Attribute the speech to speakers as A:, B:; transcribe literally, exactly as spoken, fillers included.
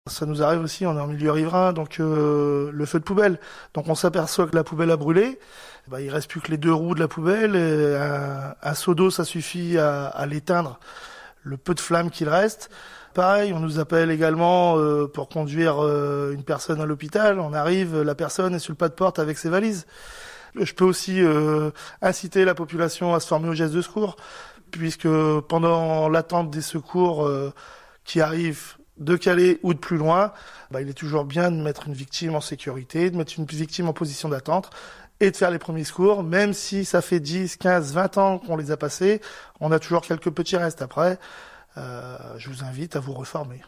A: Ça nous arrive aussi, on est en milieu riverain, donc euh, le feu de poubelle. Donc on s'aperçoit que la poubelle a brûlé, bah, il reste plus que les deux roues de la poubelle, et un, un seau d'eau ça suffit à, à l'éteindre, le peu de flamme qu'il reste. Pareil, on nous appelle également euh, pour conduire euh, une personne à l'hôpital, on arrive, la personne est sur le pas de porte avec ses valises. Je peux aussi euh, inciter la population à se former aux gestes de secours, puisque pendant l'attente des secours euh, qui arrivent de Calais ou de plus loin, bah, il est toujours bien de mettre une victime en sécurité, de mettre une victime en position d'attente et de faire les premiers secours, même si ça fait dix, quinze, vingt ans qu'on les a passés, on a toujours quelques petits restes après. Euh, je vous invite à vous reformer.